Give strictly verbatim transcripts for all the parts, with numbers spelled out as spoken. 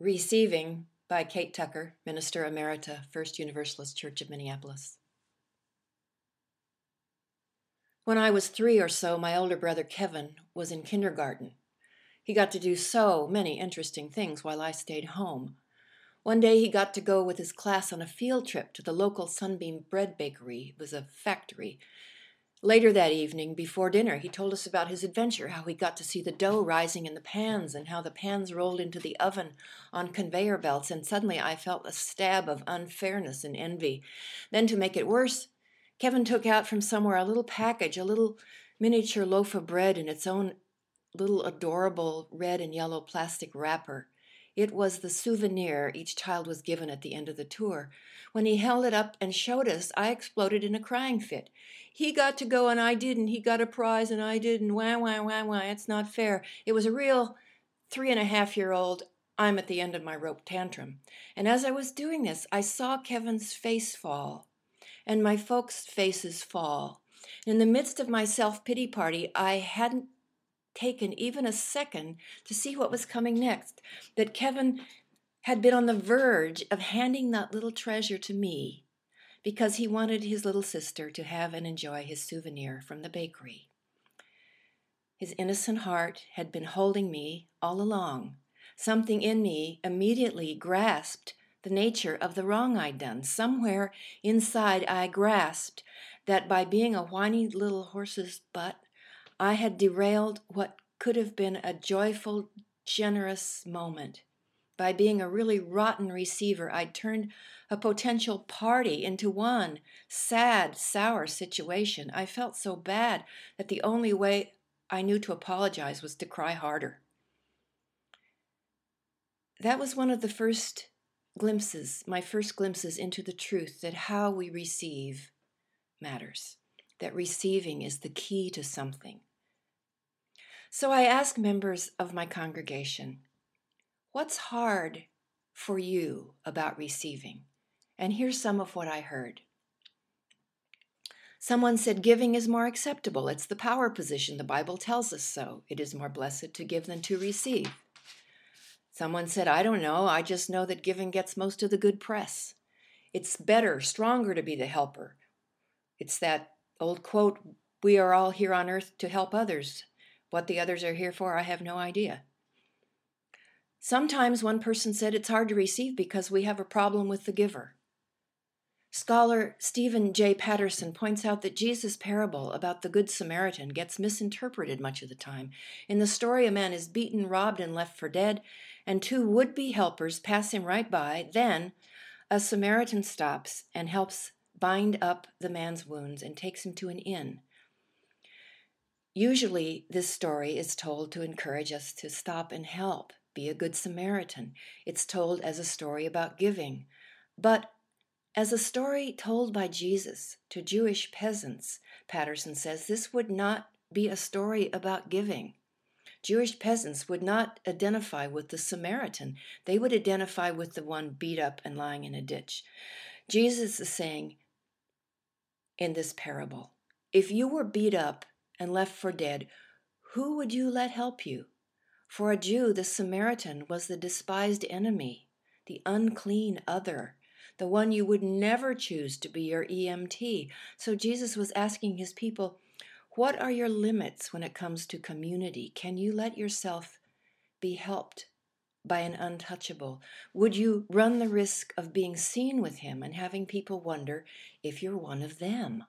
Receiving by Kate Tucker, Minister Emerita, First Universalist Church of Minneapolis. When I was three or so, my older brother Kevin was in kindergarten. He got to do so many interesting things while I stayed home. One day he got to go with his class on a field trip to the local Sunbeam Bread Bakery. It was a factory. Later that evening, before dinner, he told us about his adventure, how he got to see the dough rising in the pans and how the pans rolled into the oven on conveyor belts, and suddenly I felt a stab of unfairness and envy. Then, to make it worse, Kevin took out from somewhere a little package, a little miniature loaf of bread in its own little adorable red and yellow plastic wrapper. It was the souvenir each child was given at the end of the tour. When he held it up and showed us, I exploded in a crying fit. He got to go and I didn't. He got a prize and I didn't. Wah, wah, wah, wah. It's not fair. It was a real three and a half year old I'm at the end of my rope tantrum. And as I was doing this, I saw Kevin's face fall and my folks' faces fall. In the midst of my self-pity party, I hadn't taken even a second to see what was coming next, that Kevin had been on the verge of handing that little treasure to me because he wanted his little sister to have and enjoy his souvenir from the bakery. His innocent heart had been holding me all along. Something in me immediately grasped the nature of the wrong I'd done. Somewhere inside I grasped that by being a whiny little horse's butt, I had derailed what could have been a joyful, generous moment. By being a really rotten receiver, I'd turned a potential party into one sad, sour situation. I felt so bad that the only way I knew to apologize was to cry harder. That was one of the first glimpses, my first glimpses into the truth that how we receive matters, that receiving is the key to something. So I asked members of my congregation, what's hard for you about receiving? And here's some of what I heard. Someone said giving is more acceptable. It's the power position. The Bible tells us so. It is more blessed to give than to receive. Someone said, I don't know. I just know that giving gets most of the good press. It's better, stronger to be the helper. It's that old quote, we are all here on earth to help others. What the others are here for, I have no idea. Sometimes one person said it's hard to receive because we have a problem with the giver. Scholar Stephen J. Patterson points out that Jesus' parable about the Good Samaritan gets misinterpreted much of the time. In the story, a man is beaten, robbed, and left for dead, and two would-be helpers pass him right by. Then a Samaritan stops and helps bind up the man's wounds and takes him to an inn. Usually, this story is told to encourage us to stop and help, be a good Samaritan. It's told as a story about giving. But as a story told by Jesus to Jewish peasants, Patterson says, this would not be a story about giving. Jewish peasants would not identify with the Samaritan. They would identify with the one beat up and lying in a ditch. Jesus is saying in this parable, if you were beat up and left for dead, who would you let help you? For a Jew, the Samaritan was the despised enemy, the unclean other, the one you would never choose to be your E M T. So Jesus was asking his people, what are your limits when it comes to community? Can you let yourself be helped by an untouchable? Would you run the risk of being seen with him and having people wonder if you're one of them?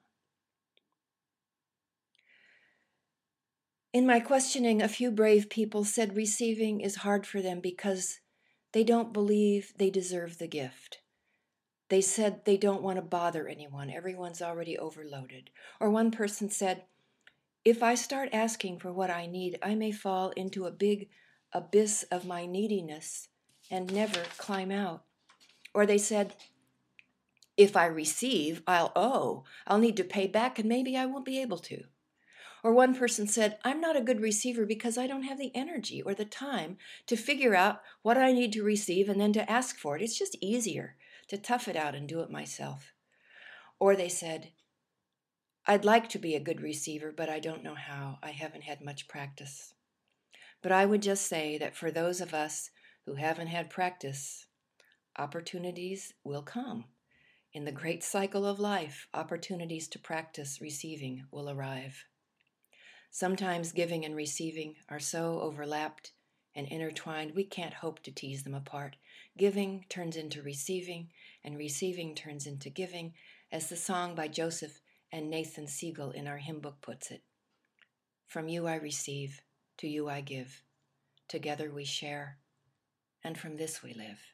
In my questioning, a few brave people said receiving is hard for them because they don't believe they deserve the gift. They said they don't want to bother anyone. Everyone's already overloaded. Or one person said, if I start asking for what I need, I may fall into a big abyss of my neediness and never climb out. Or they said, if I receive, I'll owe. I'll need to pay back and maybe I won't be able to. Or one person said, I'm not a good receiver because I don't have the energy or the time to figure out what I need to receive and then to ask for it. It's just easier to tough it out and do it myself. Or they said, I'd like to be a good receiver, but I don't know how. I haven't had much practice. But I would just say that for those of us who haven't had practice, opportunities will come. In the great cycle of life, opportunities to practice receiving will arrive. Sometimes giving and receiving are so overlapped and intertwined we can't hope to tease them apart. Giving turns into receiving, and receiving turns into giving, as the song by Joseph and Nathan Siegel in our hymn book puts it. From you I receive, to you I give. Together we share, and from this we live.